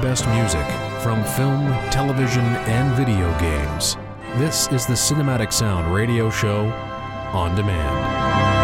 best music from film, television, and video games. This is the Cinematic Sound Radio Show on demand.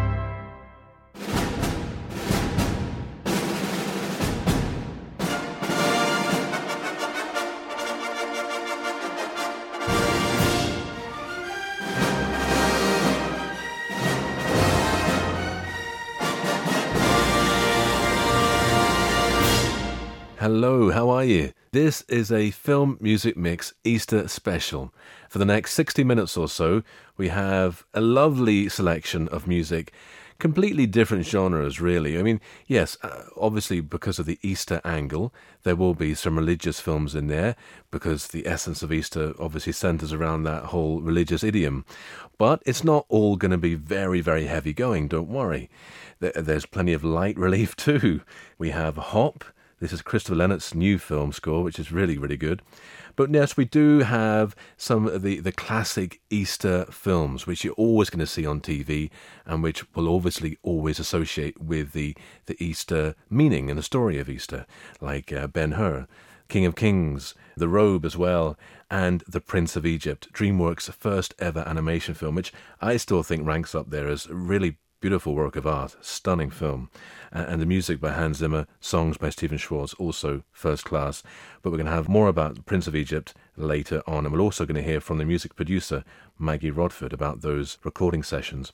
Hello, how are you? This is a Film Music Mix Easter special. For the next 60 minutes or so, we have a lovely selection of music, completely different genres, really. I mean, yes, obviously because of the Easter angle, there will be some religious films in there, because the essence of Easter obviously centers around that whole religious idiom. But it's not all going to be very, very heavy going, don't worry. There's plenty of light relief too. We have Hop. This is Christopher Lennett's new film score, which is really, really good. But yes, we do have some of the classic Easter films, which you're always going to see on TV, and which will obviously always associate with the Easter meaning and the story of Easter, like Ben-Hur, King of Kings, The Robe as well, and The Prince of Egypt, DreamWorks' first ever animation film, which I still think ranks up there as a really beautiful work of art, stunning film. And the music by Hans Zimmer, songs by Stephen Schwartz, also first class. But we're going to have more about Prince of Egypt later on, and we're also going to hear from the music producer, Maggie Rodford, about those recording sessions.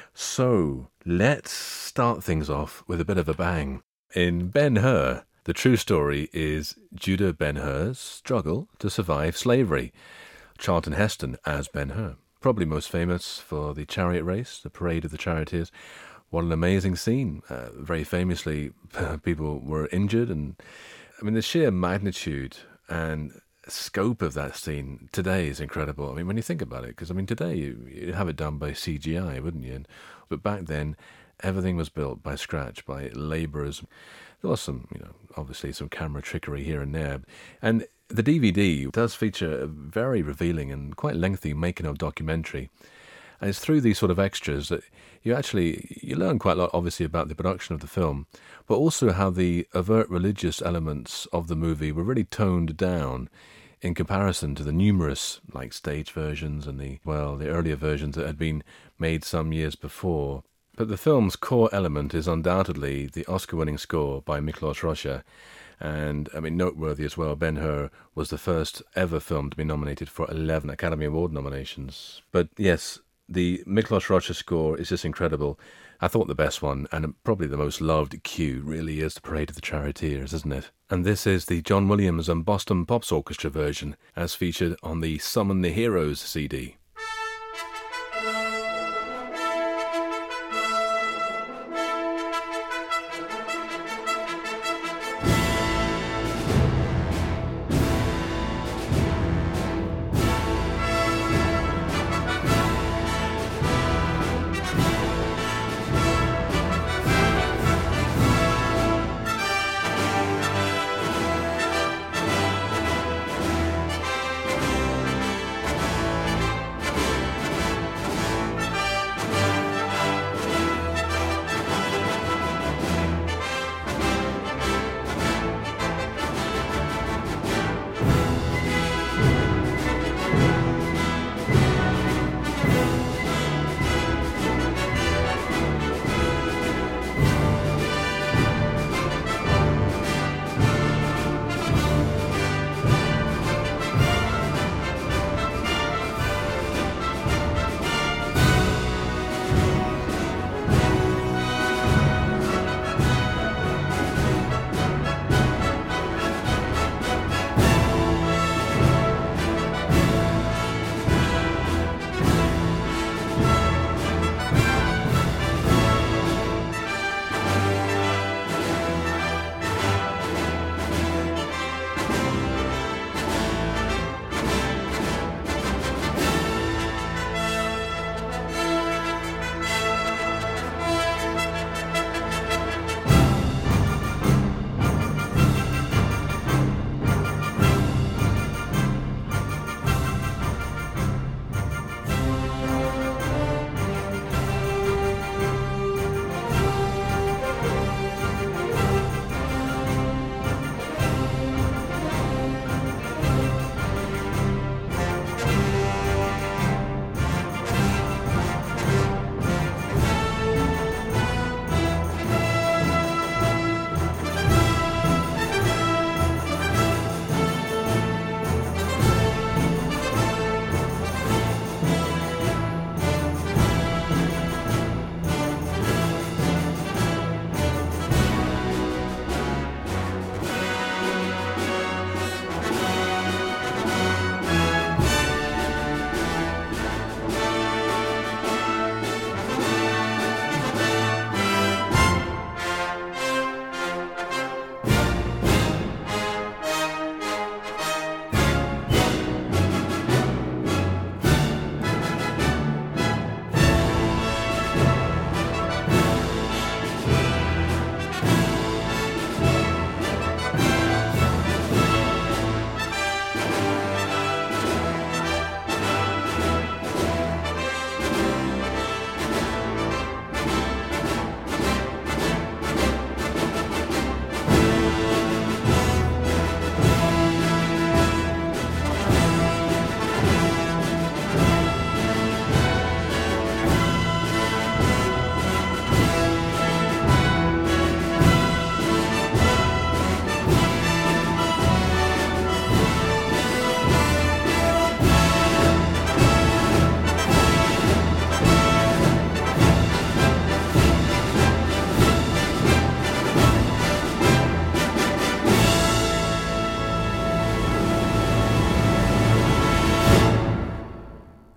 So, let's start things off with a bit of a bang. In Ben-Hur, the true story is Judah Ben-Hur's struggle to survive slavery. Charlton Heston as Ben-Hur, probably most famous for the chariot race, the Parade of the Charioteers. What an amazing scene. Very famously, people were injured. And I mean, the sheer magnitude and scope of that scene today is incredible. I mean, when you think about it, because I mean, today you'd have it done by CGI, wouldn't you? But back then, everything was built by scratch, by labourers. There was some, obviously some camera trickery here and there. And the DVD does feature a very revealing and quite lengthy making-of documentary. And it's through these sort of extras that you learn quite a lot, obviously, about the production of the film, but also how the overt religious elements of the movie were really toned down in comparison to the numerous, stage versions and the earlier versions that had been made some years before. But the film's core element is undoubtedly the Oscar-winning score by Miklos Rozsa. And, I mean, noteworthy as well, Ben-Hur was the first ever film to be nominated for 11 Academy Award nominations. But yes, the Miklos Rozsa score is just incredible. I thought the best one, and probably the most loved cue, really is the Parade of the Charioteers, isn't it? And this is the John Williams and Boston Pops Orchestra version, as featured on the Summon the Heroes CD.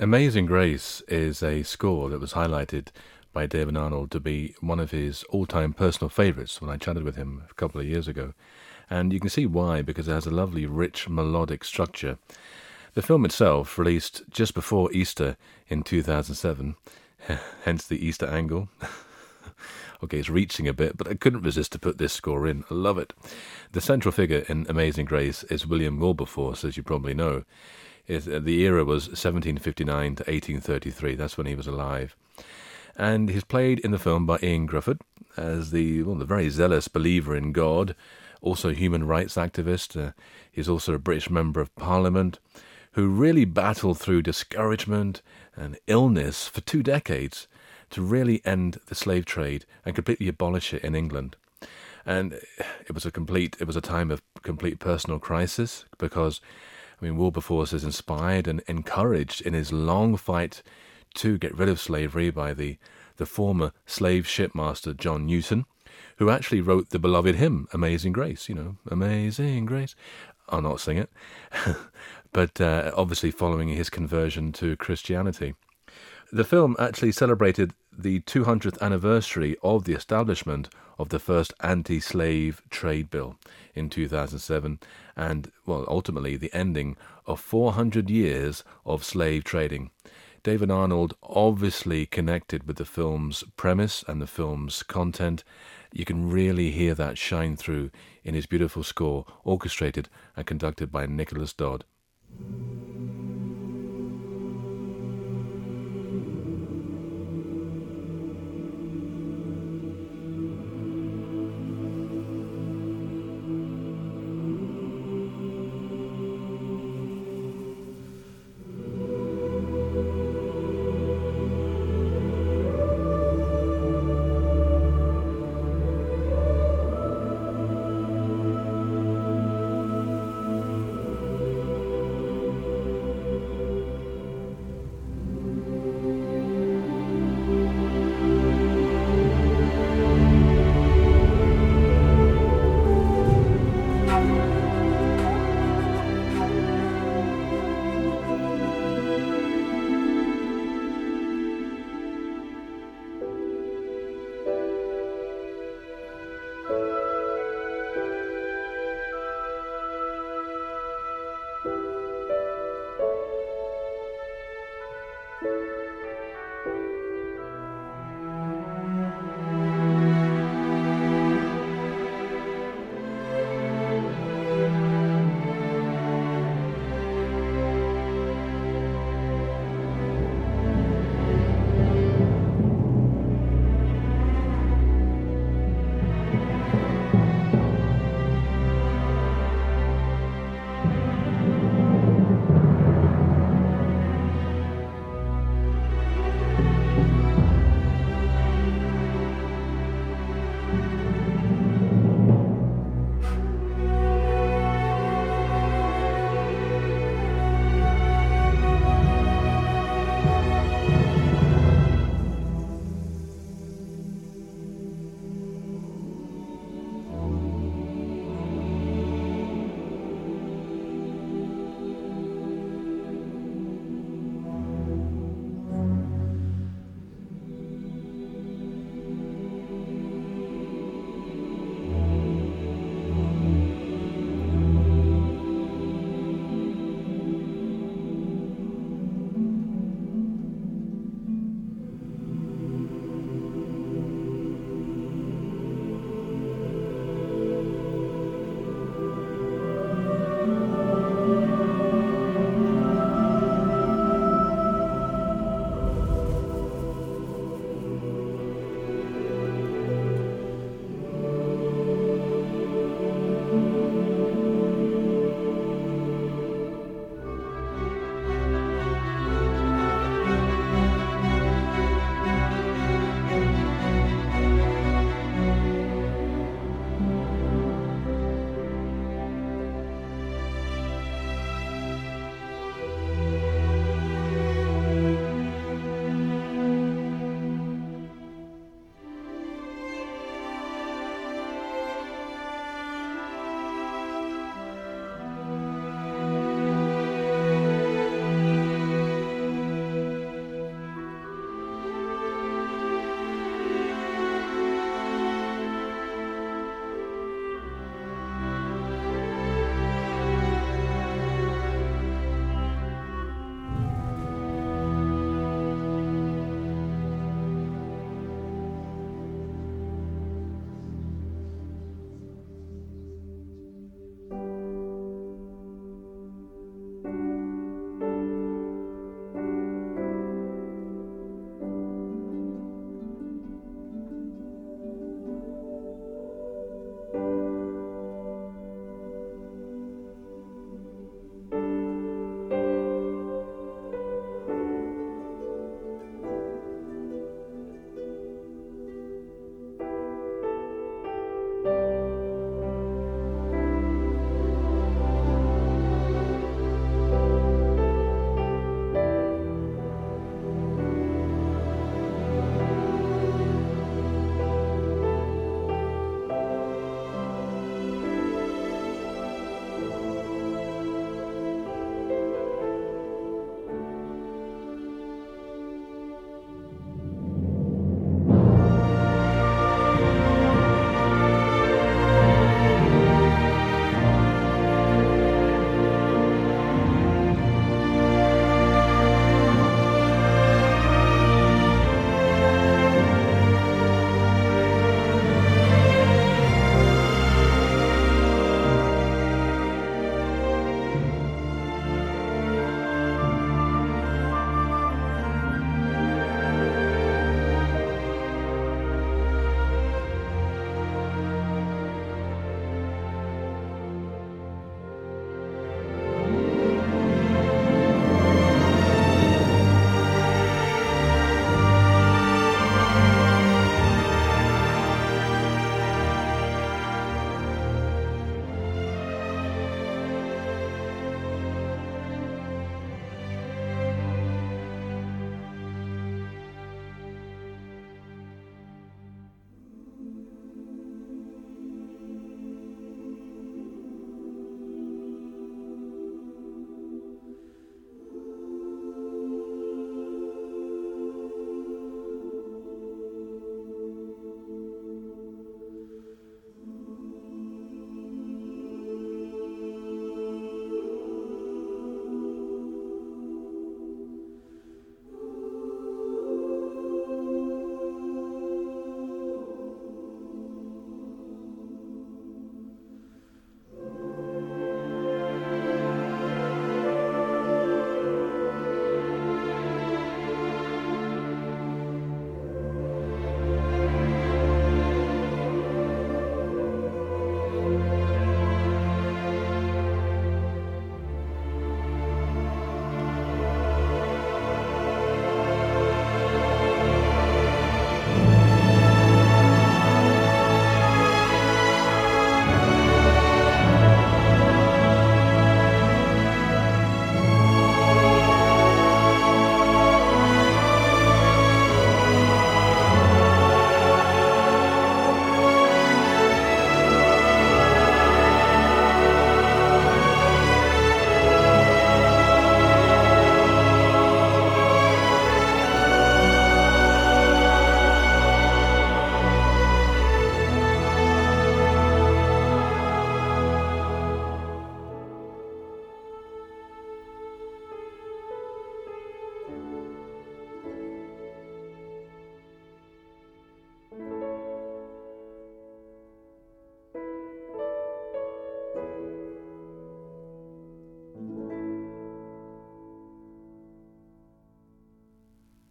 Amazing Grace is a score that was highlighted by David Arnold to be one of his all-time personal favourites when I chatted with him a couple of years ago. And you can see why, because it has a lovely, rich, melodic structure. The film itself, released just before Easter in 2007, hence the Easter angle. Okay, it's reaching a bit, but I couldn't resist to put this score in. I love it. The central figure in Amazing Grace is William Wilberforce, as you probably know. The era was 1759 to 1833. That's when he was alive. And he's played in the film by Ian Grufford as the very zealous believer in God, also a human rights activist. He's also a British Member of Parliament who really battled through discouragement and illness for 2 decades to really end the slave trade and completely abolish it in England. And it was a time of complete personal crisis because, Wilberforce is inspired and encouraged in his long fight to get rid of slavery by the former slave shipmaster John Newton, who actually wrote the beloved hymn, Amazing Grace, Amazing Grace. I'll not sing it, but obviously following his conversion to Christianity. The film actually celebrated the 200th anniversary of the establishment of the first anti-slave trade bill in 2007 and, ultimately the ending of 400 years of slave trading. David Arnold obviously connected with the film's premise and the film's content. You can really hear that shine through in his beautiful score, orchestrated and conducted by Nicholas Dodd.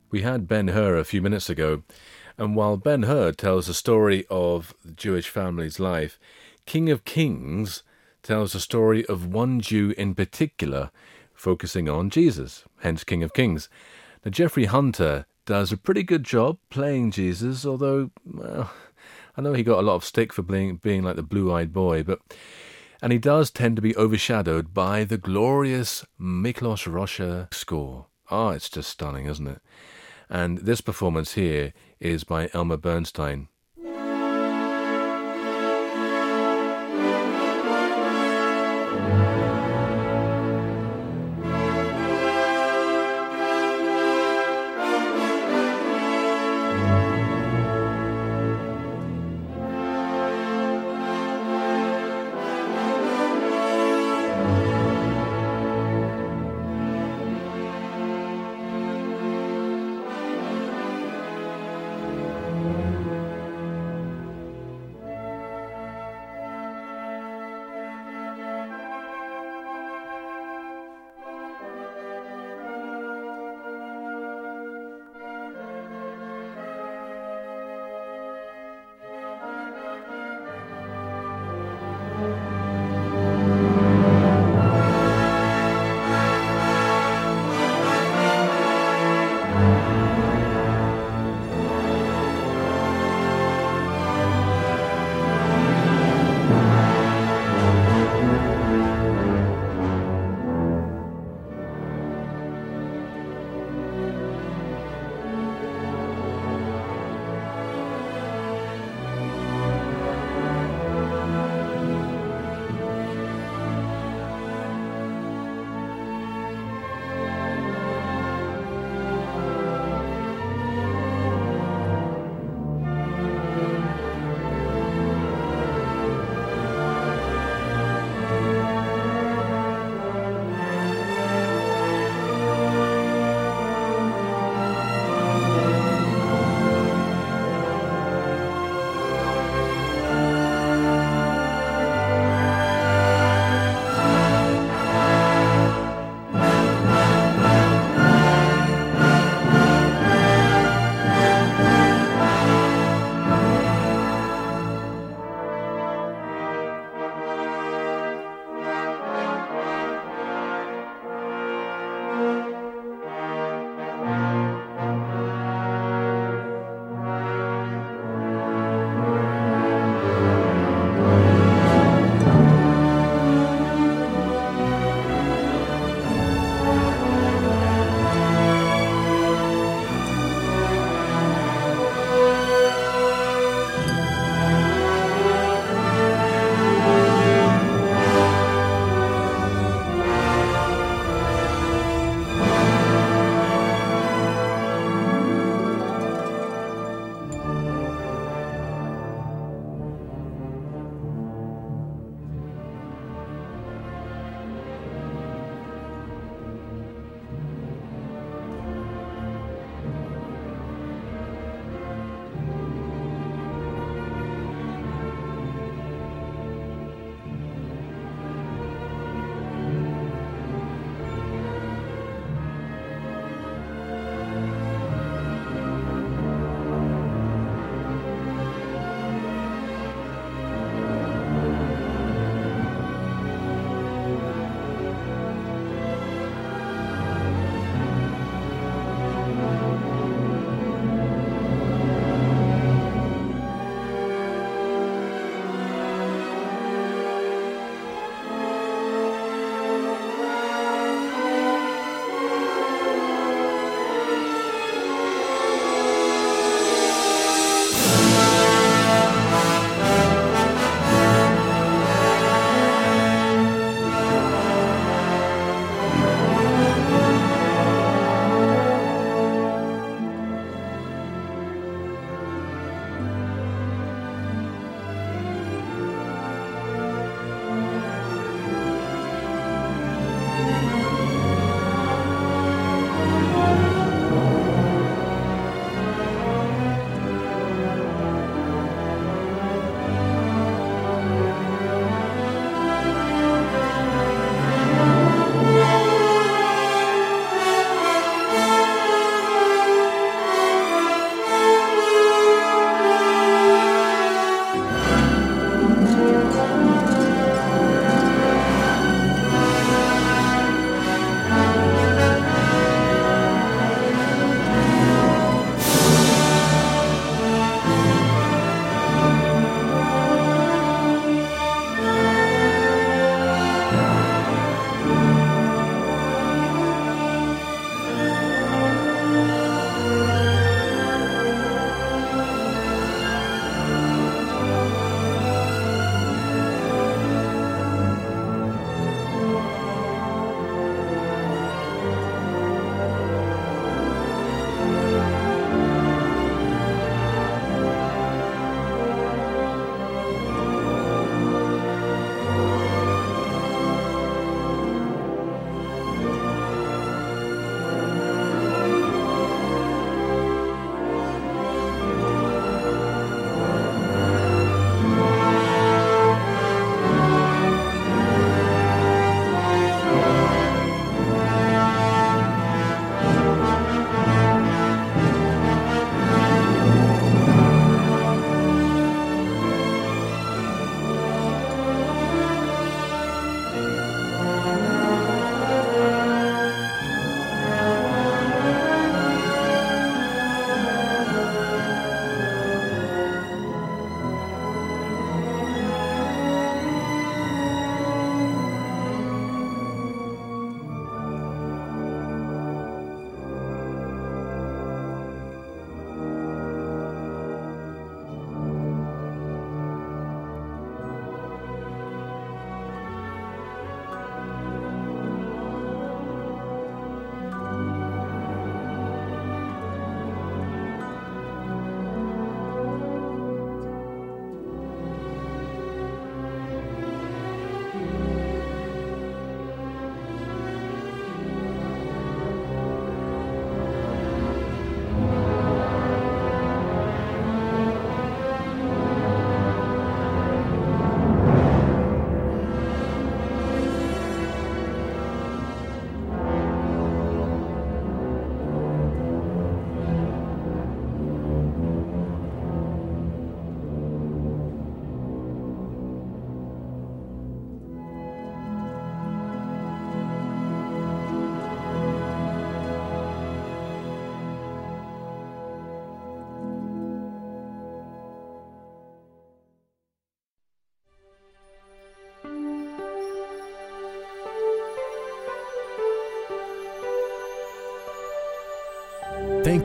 We had Ben-Hur a few minutes ago, and while Ben-Hur tells the story of the Jewish family's life, King of Kings tells the story of one Jew in particular, focusing on Jesus, hence King of Kings. Now, Jeffrey Hunter does a pretty good job playing Jesus, although, well, I know he got a lot of stick for being like the blue-eyed boy, and he does tend to be overshadowed by the glorious Miklos Rozsa score. Oh, it's just stunning, isn't it? And this performance here is by Elmer Bernstein.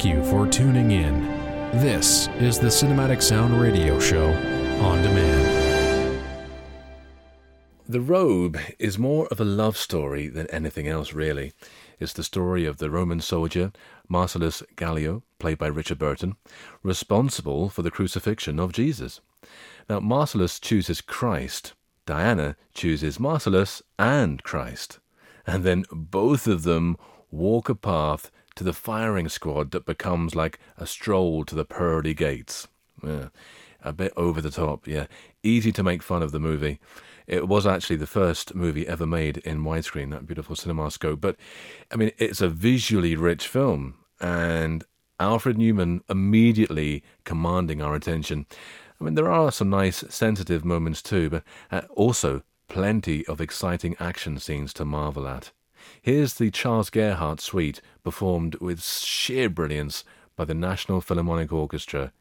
Thank you for tuning in. This is the Cinematic Sound Radio Show on demand. The Robe is more of a love story than anything else, really. It's the story of the Roman soldier Marcellus Gallio, played by Richard Burton, responsible for the crucifixion of Jesus. Now, Marcellus chooses Christ. Diana chooses Marcellus and Christ. And then both of them walk a path to the firing squad that becomes like a stroll to the pearly gates. Yeah, a bit over the top, yeah. Easy to make fun of the movie. It was actually the first movie ever made in widescreen, that beautiful CinemaScope. But, I mean, it's a visually rich film, and Alfred Newman immediately commanding our attention. I mean, there are some nice, sensitive moments too, but also plenty of exciting action scenes to marvel at. Here's the Charles Gerhardt Suite, performed with sheer brilliance by the National Philharmonic Orchestra.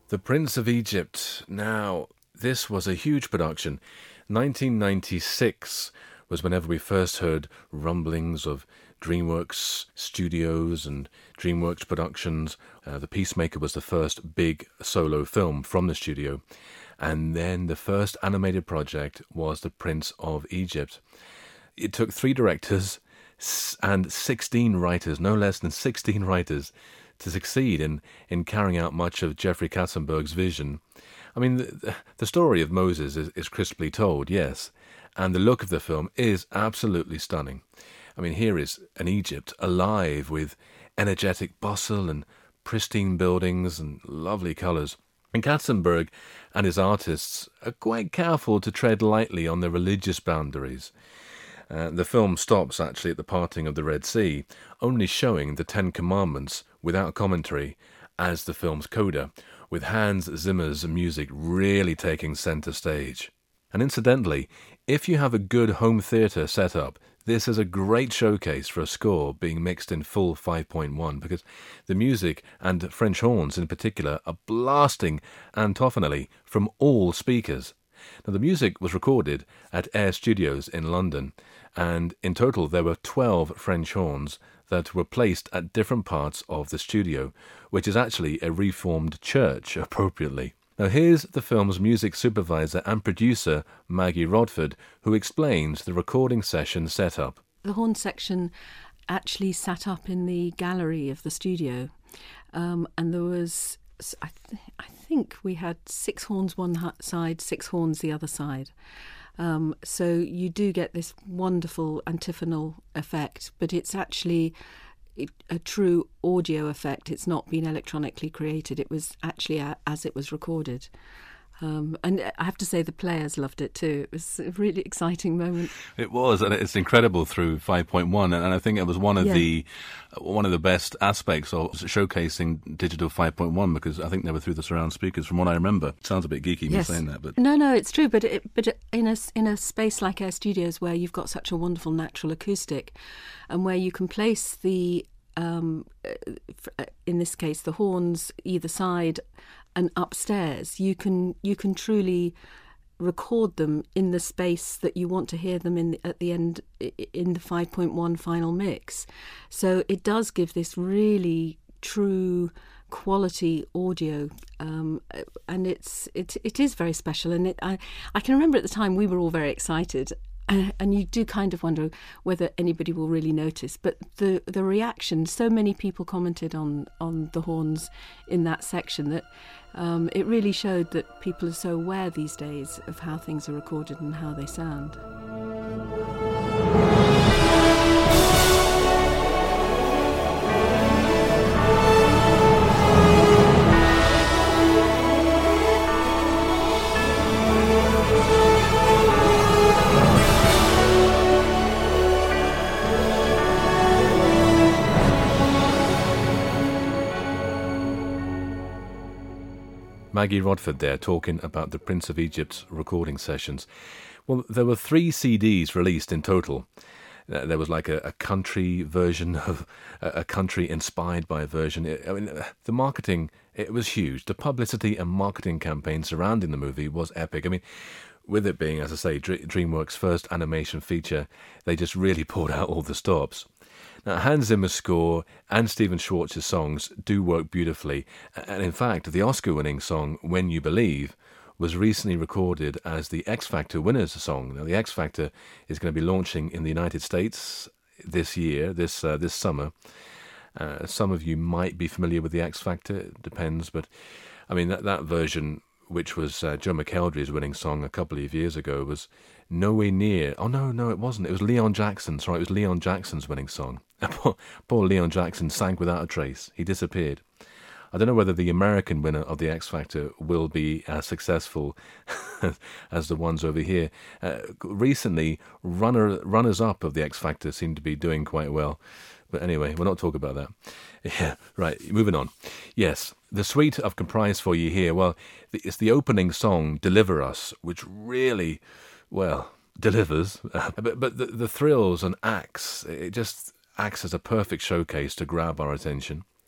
The Prince of Egypt. Now, this was a huge production. 1996 was whenever we first heard rumblings of DreamWorks Studios and DreamWorks Productions. The Peacemaker was the first big solo film from the studio. And then the first animated project was The Prince of Egypt. It took 3 directors and 16 writers, no less than 16 writers, to succeed in carrying out much of Jeffrey Katzenberg's vision. I mean, the story of Moses is crisply told, yes, and the look of the film is absolutely stunning. I mean, here is an Egypt alive with energetic bustle and pristine buildings and lovely colours. And Katzenberg and his artists are quite careful to tread lightly on the religious boundaries. The film stops actually at the parting of the Red Sea, only showing the 10 Commandments without commentary as the film's coda, with Hans Zimmer's music really taking centre stage. And incidentally, if you have a good home theatre setup, this is a great showcase for a score being mixed in full 5.1, because the music and French horns in particular are blasting antiphonally from all speakers. Now, the music was recorded at Air Studios in London, and in total there were 12 French horns that were placed at different parts of the studio, which is actually a reformed church, appropriately. Now here's the film's music supervisor and producer, Maggie Rodford, who explains the recording session setup. The horn section actually sat up in the gallery of the studio, and there was, I think we had 6 horns one side, 6 horns the other side. So you do get this wonderful antiphonal effect, but it's actually a true audio effect. It's not been electronically created. It was actually as it was recorded. And I have to say the players loved it too. It was a really exciting moment. It was, and it's incredible through 5.1, and I think it was one of the best aspects of showcasing digital 5.1, because I think they were through the surround speakers, from what I remember. It sounds a bit geeky me saying that, but no, it's true. But in a space like Air Studios, where you've got such a wonderful natural acoustic, and where you can place the in this case the horns either side and upstairs, you can truly record them in the space that you want to hear them in at the end in the 5.1 final mix. So it does give this really true quality audio, and it is very special. And I can remember at the time we were all very excited. And you do kind of wonder whether anybody will really notice. But the reaction, so many people commented on the horns in that section that it really showed that people are so aware these days of how things are recorded and how they sound. Maggie Rodford there talking about the Prince of Egypt's recording sessions. Well, there were 3 CDs released in total. There was like a country version of a country inspired by a version. The marketing, it was huge. The publicity and marketing campaign surrounding the movie was epic. I mean, with it being, as I say, DreamWorks' first animation feature, they just really pulled out all the stops. Now, Hans Zimmer's score and Stephen Schwartz's songs do work beautifully, and in fact, the Oscar-winning song "When You Believe" was recently recorded as the X Factor winner's song. Now, the X Factor is going to be launching in the United States this year, this summer. Some of you might be familiar with the X Factor, it depends, but I mean that version, which was Joe McElderry's winning song a couple of years ago, was nowhere near. Oh, no, it wasn't. It was Leon Jackson. Sorry, it was Leon Jackson's winning song. Poor Leon Jackson sank without a trace. He disappeared. I don't know whether the American winner of the X Factor will be as successful as the ones over here. Recently, runners-up of the X Factor seem to be doing quite well. But anyway, we'll not talk about that. Yeah, right, moving on. Yes, the suite I've comprised for you here, well, it's the opening song, Deliver Us, which really, well, delivers. But the thrills and acts, it just acts as a perfect showcase to grab our attention.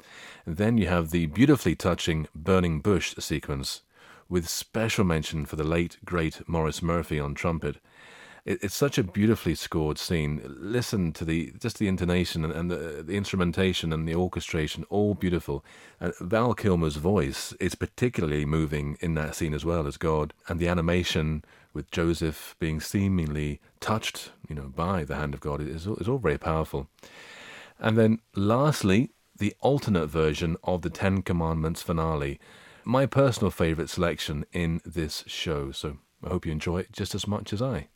Then you have the beautifully touching Burning Bush sequence, with special mention for the late, great Maurice Murphy on trumpet. It's such a beautifully scored scene. Listen to the intonation and the instrumentation and the orchestration, all beautiful. And Val Kilmer's voice is particularly moving in that scene as well as God. And the animation with Joseph being seemingly touched, by the hand of God is all very powerful. And then lastly, the alternate version of the Ten Commandments finale. My personal favourite selection in this show. So I hope you enjoy it just as much as I.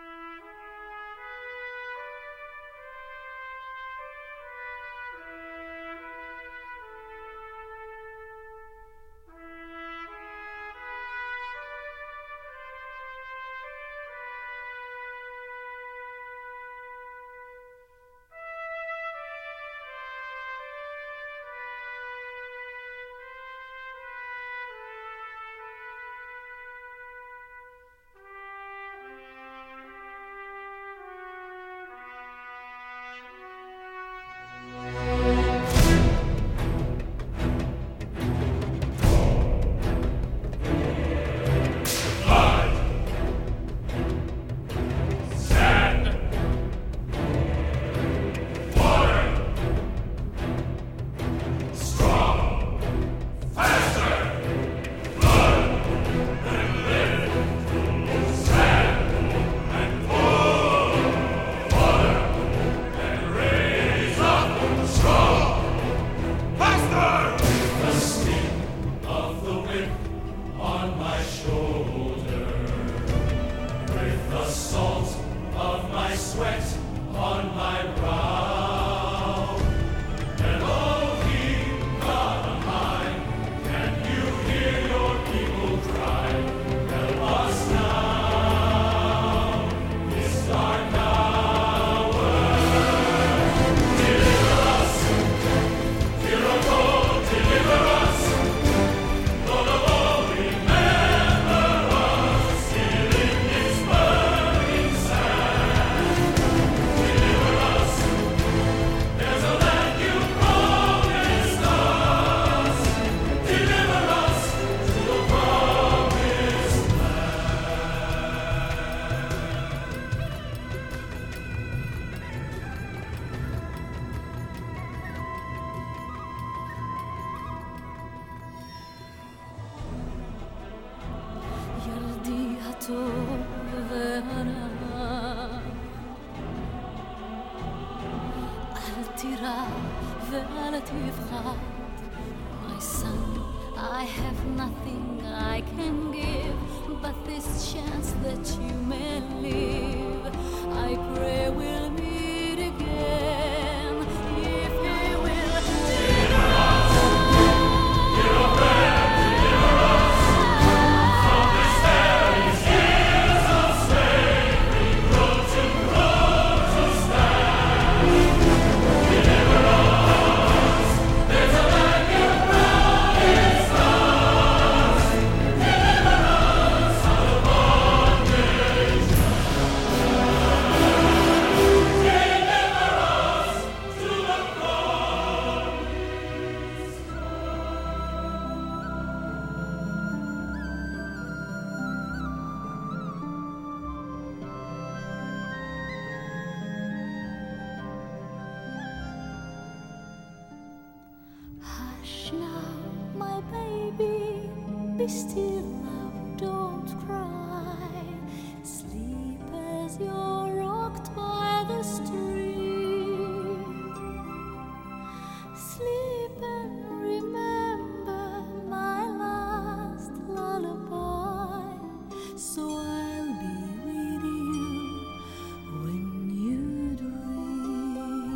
My son, I have nothing I can give but this chance that you may live. I pray we'll meet again if he will deliver us. Hear our prayer, deliver us from this very years of slavery. Grow to stand. Deliver us. There's a land you promised us. Deliver us out of bondage. Deliver us to the promised. Hush now, my baby, be still, love, don't cry. Sleep as you're rocked by the stream. Sleep and remember my last lullaby. So I'll be with you when you dream.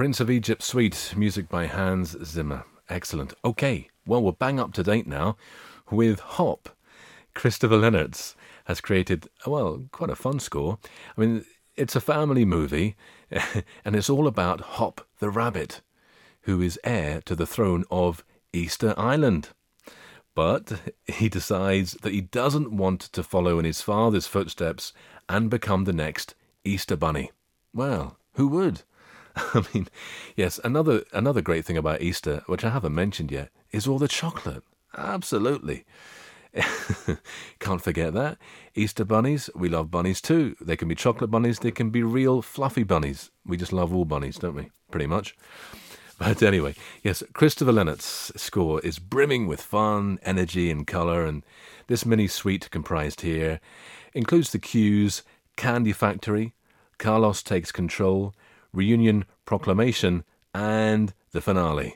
Prince of Egypt Suite, music by Hans Zimmer. Excellent. Okay, well, we're bang up to date now with Hop. Christopher Lennertz has created, well, quite a fun score. I mean, it's a family movie, and it's all about Hop the rabbit, who is heir to the throne of Easter Island. But he decides that he doesn't want to follow in his father's footsteps and become the next Easter Bunny. Well, who would? I mean, yes, another great thing about Easter, which I haven't mentioned yet, is all the chocolate. Absolutely. Can't forget that. Easter bunnies, we love bunnies too. They can be chocolate bunnies, they can be real fluffy bunnies. We just love all bunnies, don't we? Pretty much. But anyway, yes, Christopher Lennertz's score is brimming with fun, energy and colour, and this mini suite comprised here includes the cues Candy Factory, Carlos Takes Control, Reunion Proclamation, and the finale.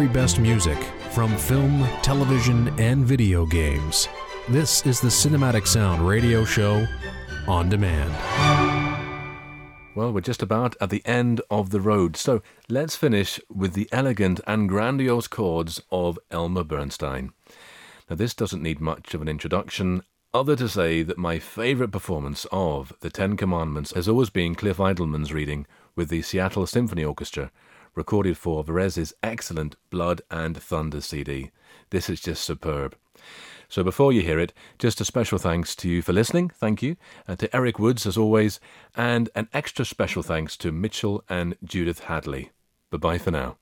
very best music from film, television, and video games. This is the Cinematic Sound radio show on demand. Well, we're just about at the end of the road, so let's finish with the elegant and grandiose chords of Elmer Bernstein. Now, this doesn't need much of an introduction, other to say that my favourite performance of the Ten Commandments has always been Cliff Idleman's reading with the Seattle Symphony Orchestra, recorded for Varèse's excellent Blood and Thunder CD. This is just superb. So before you hear it, just a special thanks to you for listening, thank you, and to Eric Woods as always, and an extra special thanks to Mitchell and Judith Hadley. Bye-bye for now.